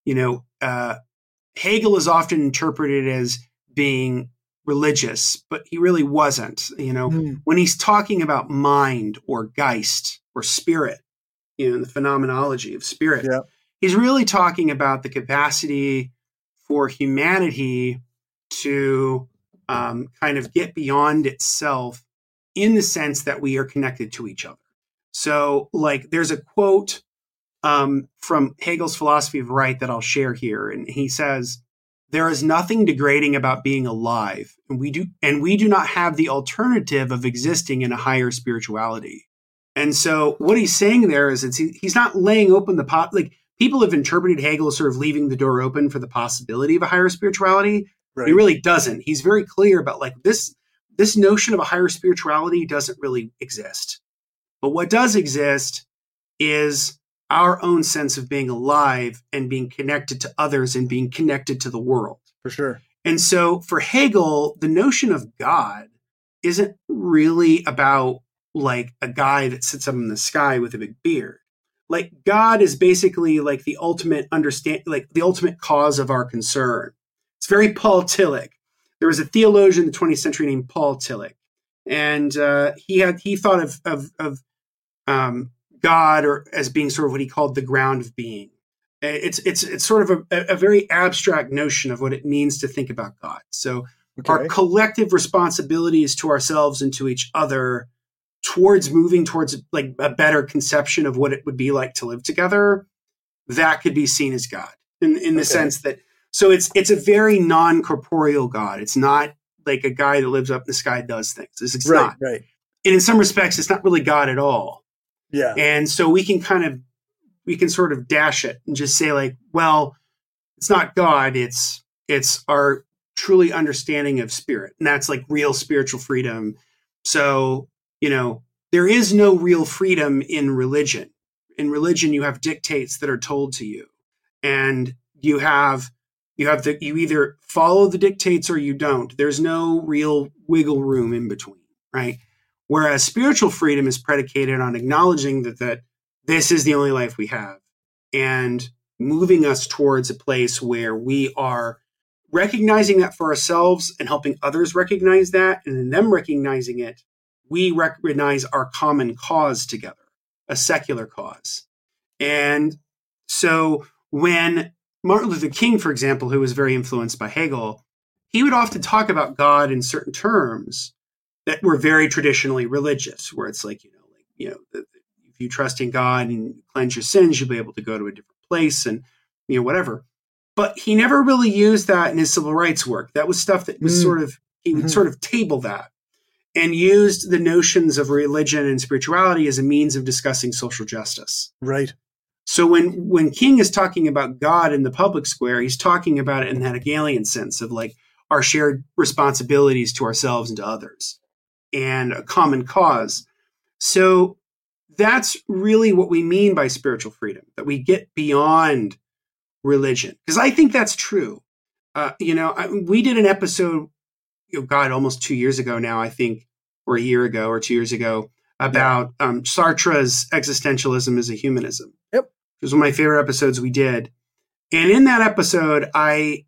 Hegel is often interpreted as being religious, but he really wasn't. When he's talking about mind or Geist or spirit, the phenomenology of spirit, he's really talking about the capacity for humanity to kind of get beyond itself, in the sense that we are connected to each other. So, like, there's a quote from Hegel's Philosophy of Right that I'll share here, and he says, "There is nothing degrading about being alive, and we do not have the alternative of existing in a higher spirituality." And so, what he's saying there is, he's not laying open like, people have interpreted Hegel as sort of leaving the door open for the possibility of a higher spirituality. Right. He really doesn't. He's very clear about, like, this notion of a higher spirituality doesn't really exist. But what does exist is our own sense of being alive and being connected to others and being connected to the world. For sure. And so for Hegel, the notion of God isn't really about, like, a guy that sits up in the sky with a big beard. Like, God is basically like the ultimate the ultimate cause of our concern. It's very Paul Tillich. There was a theologian in the 20th century named Paul Tillich, and he thought of God or as being sort of what he called the ground of being. It's sort of a very abstract notion of what it means to think about God. So our collective responsibilities to ourselves and to each other towards moving towards, like, a better conception of what it would be like to live together, that could be seen as God in the sense that, so it's a very non-corporeal God. It's not like a guy that lives up in the sky does things. It's not. Right. And in some respects, it's not really God at all. Yeah. And so we can sort of dash it and just say, like, well, it's not God. It's our truly understanding of spirit. And that's, like, real spiritual freedom. So, there is no real freedom in religion. In religion, you have dictates that are told to you, and you either follow the dictates or you don't. There's no real wiggle room in between, right? Whereas spiritual freedom is predicated on acknowledging that this is the only life we have, and moving us towards a place where we are recognizing that for ourselves and helping others recognize that, and in them recognizing it, we recognize our common cause together, a secular cause. And so when Martin Luther King, for example, who was very influenced by Hegel, he would often talk about God in certain terms that were very traditionally religious, where it's like, if you trust in God and cleanse your sins, you'll be able to go to a different place and, whatever. But he never really used that in his civil rights work. That was stuff that was he would sort of table that. and used the notions of religion and spirituality as a means of discussing social justice. Right. So when King is talking about God in the public square, he's talking about it in that Hegelian sense of like our shared responsibilities to ourselves and to others and a common cause. So that's really what we mean by spiritual freedom, that we get beyond religion. Because I think that's true. We did an episode, almost 2 years ago now, I think, or a year ago or 2 years ago, about Sartre's existentialism as a humanism. Yep. It was one of my favorite episodes we did. And in that episode, I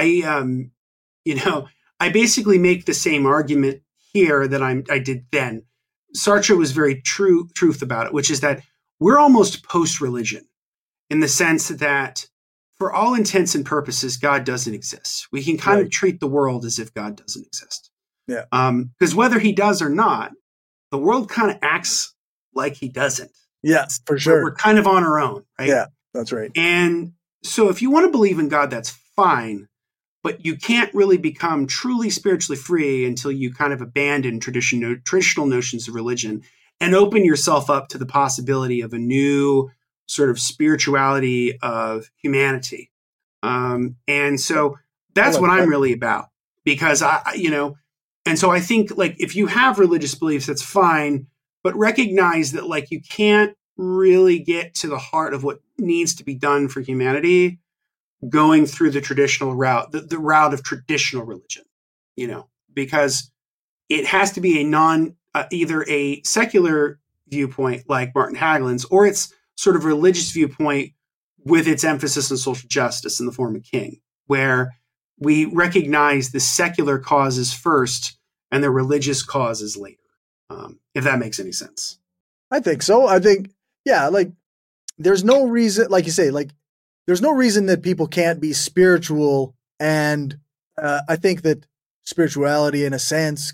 basically make the same argument here that I did then. Sartre was very truth about it, which is that we're almost post-religion in the sense that for all intents and purposes, God doesn't exist. We can kind of treat the world as if God doesn't exist. Yeah. Because whether he does or not, the world kind of acts like he doesn't. Yeah, for sure. We're kind of on our own, right? Yeah, that's right. And so if you want to believe in God, that's fine. But you can't really become truly spiritually free until you kind of abandon traditional notions of religion and open yourself up to the possibility of a new sort of spirituality of humanity. And so that's what I'm really about, because and so I think like if you have religious beliefs, that's fine, but recognize that like you can't really get to the heart of what needs to be done for humanity going through the traditional route, the route of traditional religion, because it has to be either a secular viewpoint like Martin Hagelin's, or it's sort of religious viewpoint with its emphasis on social justice in the form of King, where we recognize the secular causes first and the religious causes later, if that makes any sense. I think so. I think, like there's no reason, like you say, like there's no reason that people can't be spiritual. And I think that spirituality in a sense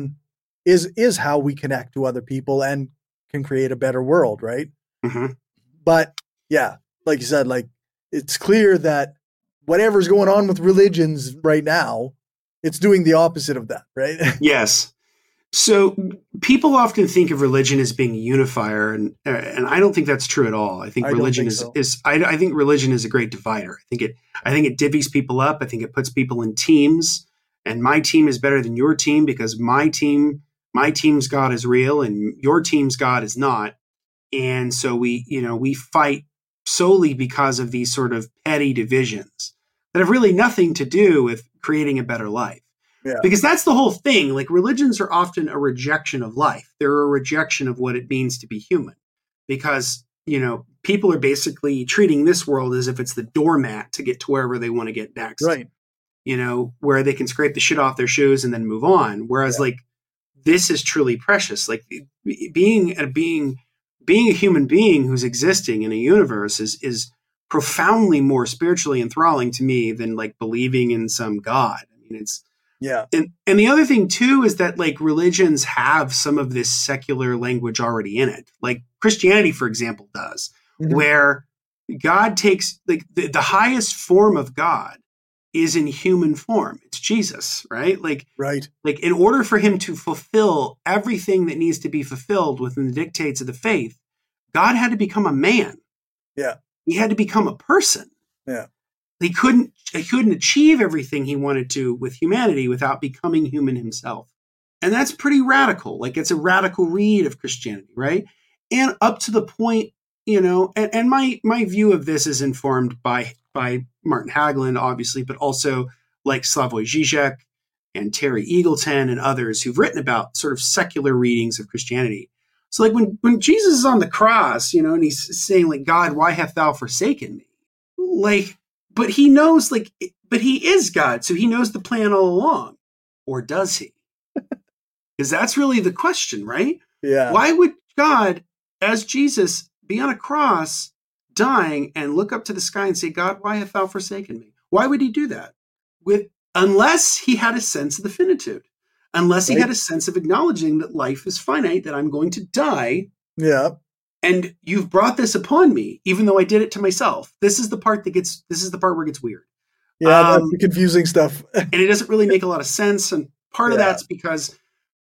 is how we connect to other people and can create a better world. Right. Mm-hmm. But like you said, like it's clear that whatever's going on with religions right now, it's doing the opposite of that. Right. Yes. So people often think of religion as being a unifier, and I don't think that's true at all. I think religion I think religion is a great divider. I think it divvies people up. I think it puts people in teams, and my team is better than your team because my team's God is real and your team's God is not. And so we fight solely because of these sort of petty divisions that have really nothing to do with creating a better life. Yeah. Because that's the whole thing. Like religions are often a rejection of life. They're a rejection of what it means to be human. Because, people are basically treating this world as if it's the doormat to get to wherever they want to get next. Right. Where they can scrape the shit off their shoes and then move on. Whereas like this is truly precious. Like being a human being who's existing in a universe is profoundly more spiritually enthralling to me than like believing in some God. I mean, it's, yeah. And the other thing too is that like religions have some of this secular language already in it. Like Christianity, for example, does, where God takes like the highest form of God is in human form. It's Jesus, right? Like in order for him to fulfill everything that needs to be fulfilled within the dictates of the faith, God had to become a man. Yeah. He had to become a person. Yeah. He couldn't achieve everything he wanted to with humanity without becoming human himself. And that's pretty radical. Like it's a radical read of Christianity, right? And up to the point, and my view of this is informed by Martin Hagelin, obviously, but also like Slavoj Žižek and Terry Eagleton and others who've written about sort of secular readings of Christianity. So like when Jesus is on the cross, and he's saying like, God, why hast thou forsaken me? Like, but he knows but he is God. So he knows the plan all along. Or does he? Because that's really the question, right? Yeah. Why would God, as Jesus, be on a cross dying and look up to the sky and say, God, why hast thou forsaken me? Why would he do that? Unless he had a sense of the finitude, unless he had a sense of acknowledging that life is finite, that I'm going to die. Yeah. And you've brought this upon me, even though I did it to myself. This is the part where it gets weird. Yeah, that's the confusing stuff. And it doesn't really make a lot of sense. And part of that's because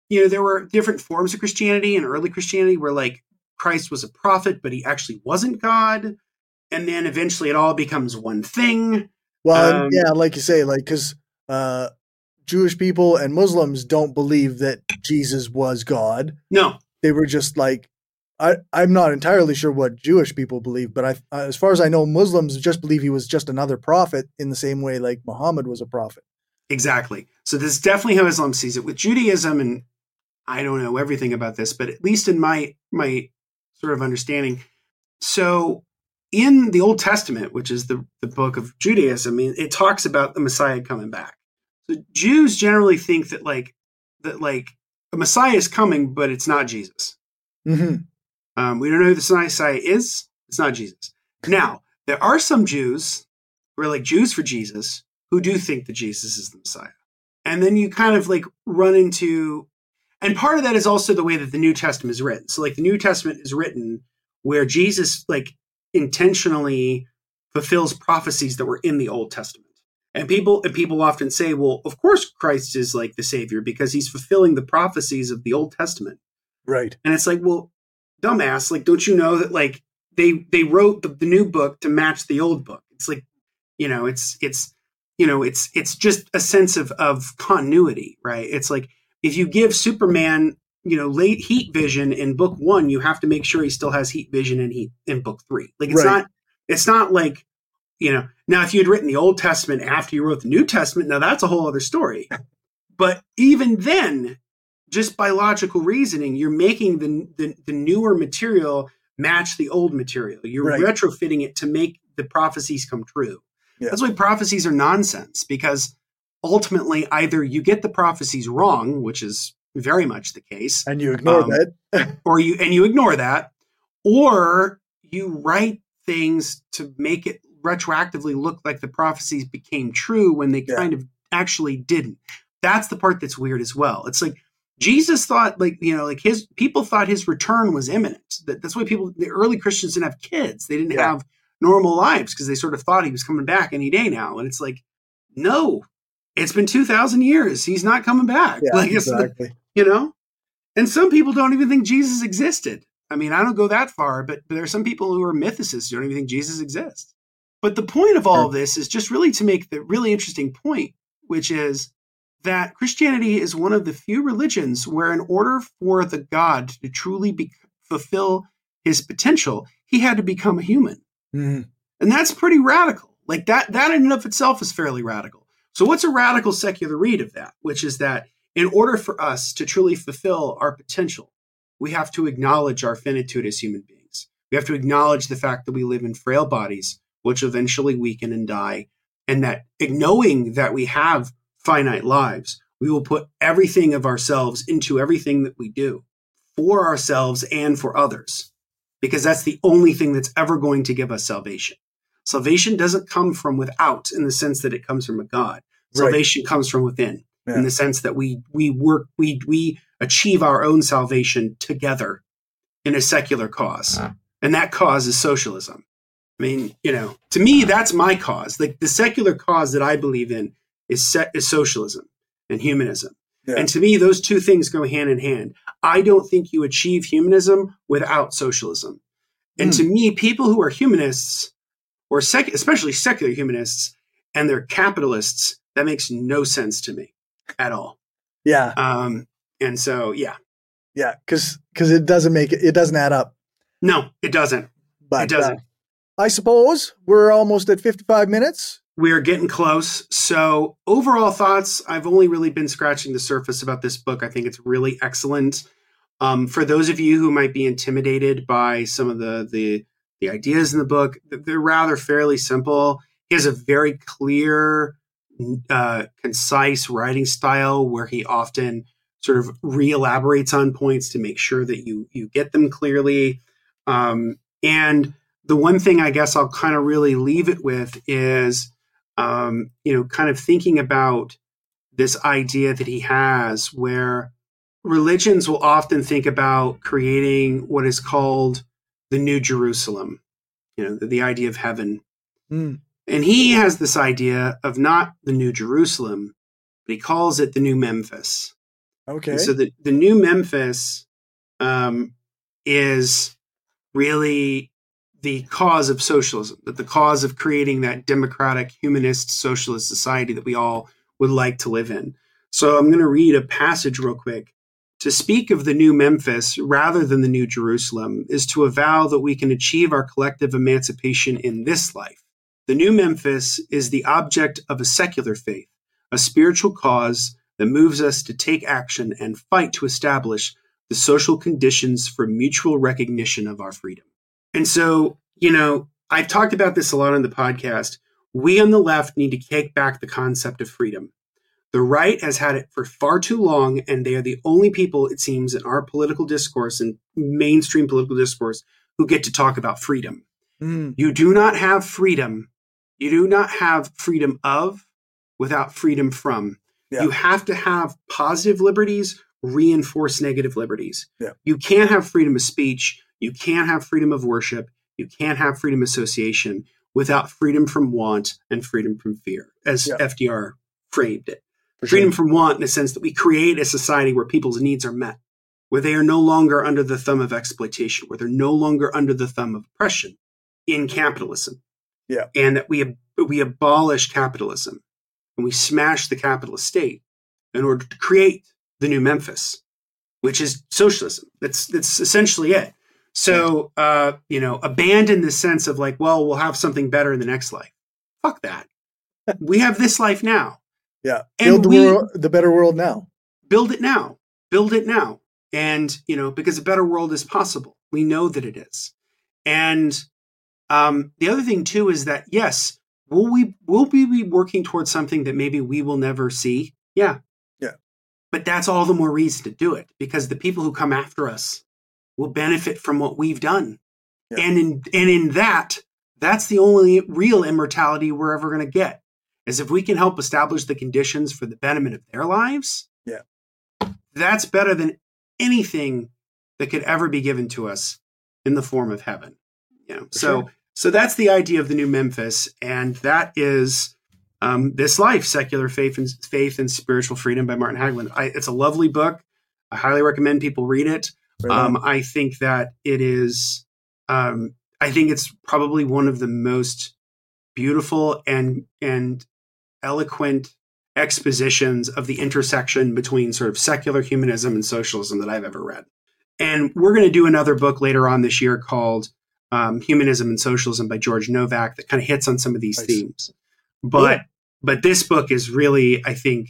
there were different forms of Christianity, and early Christianity where like Christ was a prophet, but he actually wasn't God. And then eventually it all becomes one thing. Well, yeah, like you say, like, because Jewish people and Muslims don't believe that Jesus was God. No. They were just like, I'm not entirely sure what Jewish people believe, but as far as I know, Muslims just believe he was just another prophet in the same way like Muhammad was a prophet. Exactly. So this is definitely how Islam sees it. With Judaism, and I don't know everything about this, but at least in my sort of understanding, so in the Old Testament, which is the book of Judaism, I mean, it talks about the Messiah coming back. So Jews generally think that a Messiah is coming, but it's not Jesus. Mm-hmm. We don't know who the Messiah is. It's not Jesus. Now, there are some Jews who are like Jews for Jesus who do think that Jesus is the Messiah. And then you kind of like run into, and part of that is also the way that the New Testament is written. So like the New Testament is written where Jesus like intentionally fulfills prophecies that were in the Old Testament. And people often say, well, of course Christ is like the Savior because he's fulfilling the prophecies of the Old Testament. Right. And it's like, well, dumbass, like, don't you know that like they wrote the new book to match the old book? It's like, it's just a sense of continuity, right? It's like if you give Superman, late heat vision in book 1, you have to make sure he still has heat vision in book 3. Like it's not like, now if you had written the Old Testament after you wrote the New Testament, now that's a whole other story. But even then, just by logical reasoning, you're making the newer material match the old material. You're retrofitting it to make the prophecies come true. Yeah. That's why prophecies are nonsense, because ultimately either you get the prophecies wrong, which is very much the case, and you ignore that, or you ignore that, or you write things to make it retroactively look like the prophecies became true when they kind of actually didn't. That's the part that's weird as well. It's like Jesus thought, his people thought his return was imminent. That's why the early Christians didn't have kids. They didn't have normal lives because they sort of thought he was coming back any day now. And it's like, no, it's been 2,000 years. He's not coming back. Yeah, exactly. And some people don't even think Jesus existed. I mean, I don't go that far, but there are some people who are mythicists who don't even think Jesus exists. But the point of all of this is just really to make the really interesting point, which is that Christianity is one of the few religions where in order for the God to truly fulfill his potential, he had to become a human. Mm-hmm. And that's pretty radical. Like that in and of itself is fairly radical. So what's a radical secular read of that? Which is that in order for us to truly fulfill our potential, we have to acknowledge our finitude as human beings. We have to acknowledge the fact that we live in frail bodies, which eventually weaken and die. And that knowing that we have finite lives, we will put everything of ourselves into everything that we do for ourselves and for others, because that's the only thing that's ever going to give us salvation. Salvation doesn't come from without in the sense that it comes from a God. Salvation comes from within in the sense that we achieve our own salvation together in a secular cause. And that cause is socialism. I mean, to me, that's my cause. Like the secular cause that I believe in is socialism and humanism. Yeah. And to me, those two things go hand in hand. I don't think you achieve humanism without socialism. And to me, people who are humanists, or especially secular humanists, and they're capitalists, that makes no sense to me at all. Yeah. And so, yeah. Yeah, because it doesn't add up. No, it doesn't. But it doesn't. I suppose we're almost at 55 minutes. We are getting close. So overall thoughts, I've only really been scratching the surface about this book. I think it's really excellent. For those of you who might be intimidated by some of the ideas in the book, they're rather fairly simple. He has a very clear, concise writing style where he often sort of re-elaborates on points to make sure that you get them clearly. And the one thing I guess I'll kind of really leave it with is, kind of thinking about this idea that he has where religions will often think about creating what is called the New Jerusalem, the idea of heaven. Mm. And he has this idea of not the New Jerusalem, but he calls it the New Memphis. Okay. And so the New Memphis is really the cause of socialism, that the cause of creating that democratic, humanist, socialist society that we all would like to live in. So I'm going to read a passage real quick. To speak of the New Memphis rather than the New Jerusalem is to avow that we can achieve our collective emancipation in this life. The New Memphis is the object of a secular faith, a spiritual cause that moves us to take action and fight to establish the social conditions for mutual recognition of our freedom. And so, I've talked about this a lot on the podcast. We on the left need to take back the concept of freedom. The right has had it for far too long, and they are the only people, it seems, in our political discourse and mainstream political discourse who get to talk about freedom. You do not have freedom. You do not have freedom of without freedom from. Yeah. You have to have positive liberties reinforce negative liberties. Yeah. You can't have freedom of speech. You can't have freedom of worship. You can't have freedom of association without freedom from want and freedom from fear, as FDR framed it. Freedom from want in the sense that we create a society where people's needs are met, where they are no longer under the thumb of exploitation, where they're no longer under the thumb of oppression in capitalism. Yeah. And that we abolish capitalism and we smash the capitalist state in order to create the New Memphis, which is socialism. That's essentially it. So, abandon the sense of like, well, we'll have something better in the next life. Fuck that. We have this life now. Yeah. Build the better world now. Build it now. Build it now. And, because a better world is possible. We know that it is. And the other thing, too, is that, yes, will we be working towards something that maybe we will never see? Yeah. Yeah. But that's all the more reason to do it, because the people who come after us will benefit from what we've done. Yeah. And in that's the only real immortality we're ever going to get, is if we can help establish the conditions for the betterment of their lives. Yeah. That's better than anything that could ever be given to us in the form of heaven. So that's the idea of the New Memphis, and that is This Life: Secular Faith and Spiritual Freedom by Martin Hägglund. It's a lovely book. I highly recommend people read it. I think that it is. I think it's probably one of the most beautiful and eloquent expositions of the intersection between sort of secular humanism and socialism that I've ever read. And we're going to do another book later on this year called Humanism and Socialism by George Novak that kind of hits on some of these themes. But this book is really, I think,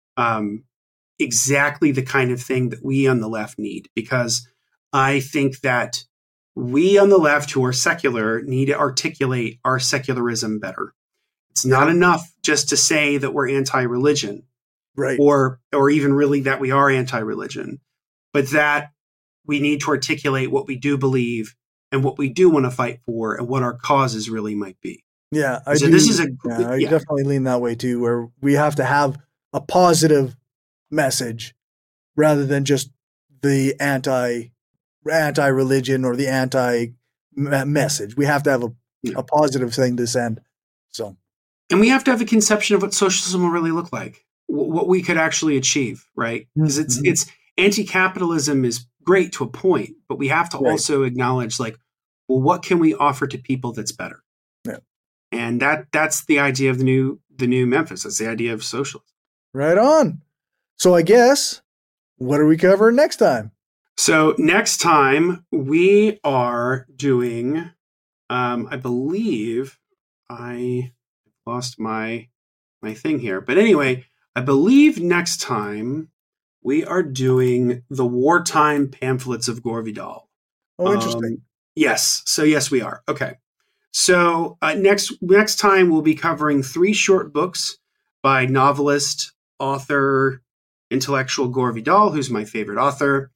exactly the kind of thing that we on the left need, because I think that we on the left who are secular need to articulate our secularism better. It's not enough just to say that we're anti-religion, right? Or even really that we are anti-religion, but that we need to articulate what we do believe and what we do want to fight for and what our causes really might be. Yeah, I definitely lean that way too, where we have to have a positive message rather than just the anti-religion or the anti-message. We have to have a positive thing to send. So, and we have to have a conception of what socialism will really look like, what we could actually achieve, right? Because it's anti-capitalism is great to a point, but we have to also acknowledge, like, well, what can we offer to people that's better? Yeah. And that's the idea of the new Memphis. That's the idea of socialism. Right on. So I guess, what are we covering next time? So next time we are doing, I believe I lost my thing here, but anyway, I believe next time we are doing the wartime pamphlets of Gore Vidal. Oh, interesting. Yes. So yes, we are. Okay. So next time we'll be covering 3 short books by novelist, author, intellectual Gore Vidal, who's my favorite author.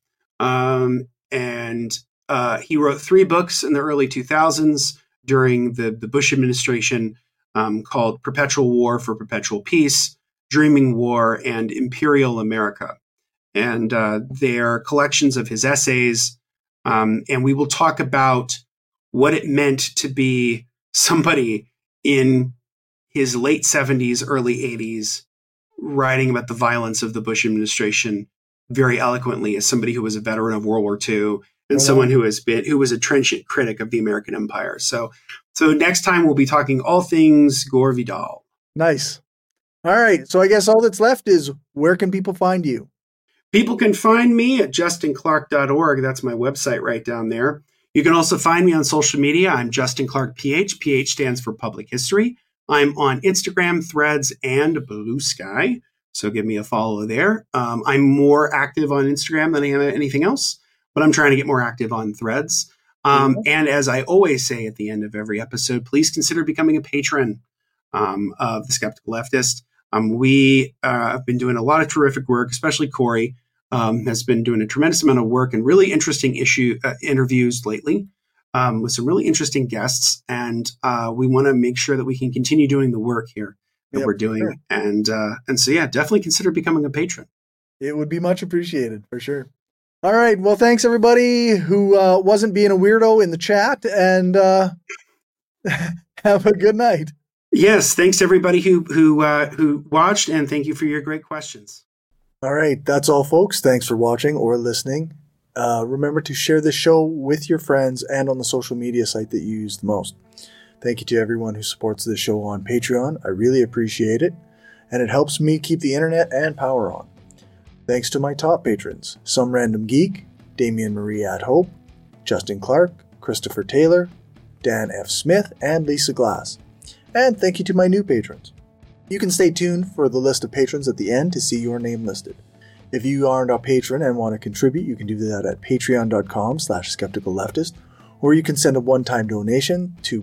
And he wrote 3 books in the early 2000s during the Bush administration called Perpetual War for Perpetual Peace, Dreaming War, and Imperial America. And they're collections of his essays. And we will talk about what it meant to be somebody in his late 70s, early 80s, writing about the violence of the Bush administration very eloquently as somebody who was a veteran of World War II and Oh, someone wow. who was a trenchant critic of the American Empire. So next time we'll be talking all things Gore Vidal. Nice. All right. So I guess all that's left is, where can people find you? People can find me at justinclark.org. That's my website right down there. You can also find me on social media. I'm Justin Clark PH. PH stands for Public History. I'm on Instagram, Threads, and Blue Sky. So give me a follow there. I'm more active on Instagram than I am anything else, but I'm trying to get more active on Threads. And as I always say at the end of every episode, please consider becoming a patron of The Skeptical Leftist. We have been doing a lot of terrific work, especially Corey has been doing a tremendous amount of work and really interesting interviews lately with some really interesting guests. And we want to make sure that we can continue doing the work here that we're doing. Sure. And so, yeah, definitely consider becoming a patron. It would be much appreciated, for sure. All right. Well, thanks, everybody who wasn't being a weirdo in the chat, and have a good night. Yes, thanks everybody who watched, and thank you for your great questions. All right, that's all, folks. Thanks for watching or listening. Remember to share this show with your friends and on the social media site that you use the most. Thank you to everyone who supports this show on Patreon. I really appreciate it, and it helps me keep the internet and power on. Thanks to my top patrons: Some Random Geek, Damian Marie at Hope, Justin Clark, Christopher Taylor, Dan F. Smith, and Lisa Glass. And thank you to my new patrons. You can stay tuned for the list of patrons at the end to see your name listed. If you aren't a patron and want to contribute, you can do that at patreon.com/skepticalleftist, or you can send a one-time donation to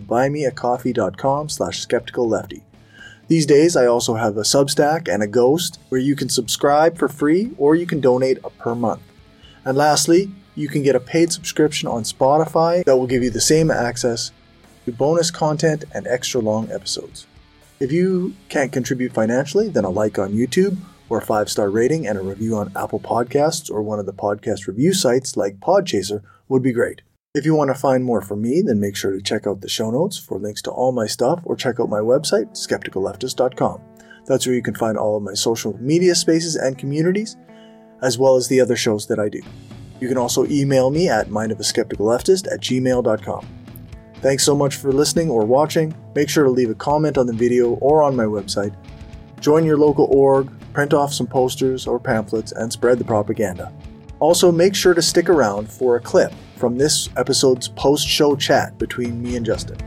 buymeacoffee.com/skepticallefty. These days, I also have a Substack and a Ghost where you can subscribe for free, or you can donate per month. And lastly, you can get a paid subscription on Spotify that will give you the same access to bonus content and extra long episodes. If you can't contribute financially, then a like on YouTube, or a 5-star rating and a review on Apple Podcasts or one of the podcast review sites like Podchaser would be great. If you want to find more from me, then make sure to check out the show notes for links to all my stuff, or check out my website, skepticalleftist.com. That's where you can find all of my social media spaces and communities, as well as the other shows that I do. You can also email me at mindofaskepticalleftist@gmail.com. Thanks so much for listening or watching. Make sure to leave a comment on the video or on my website. Join your local org, print off some posters or pamphlets, and spread the propaganda. Also, make sure to stick around for a clip from this episode's post-show chat between me and Justin.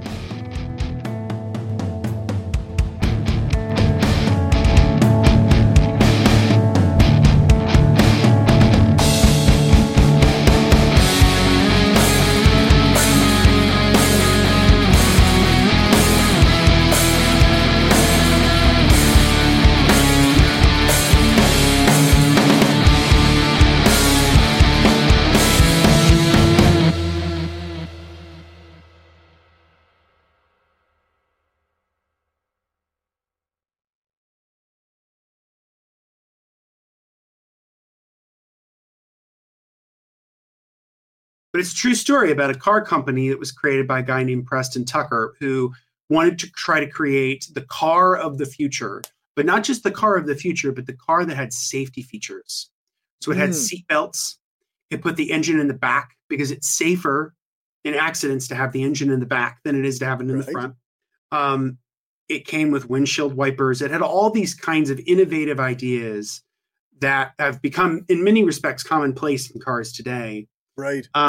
But it's a true story about a car company that was created by a guy named Preston Tucker, who wanted to try to create the car of the future, but not just the car of the future, but the car that had safety features. So it had seat belts. It put the engine in the back because it's safer in accidents to have the engine in the back than it is to have it in the front. It came with windshield wipers. It had all these kinds of innovative ideas that have become, in many respects, commonplace in cars today. Right.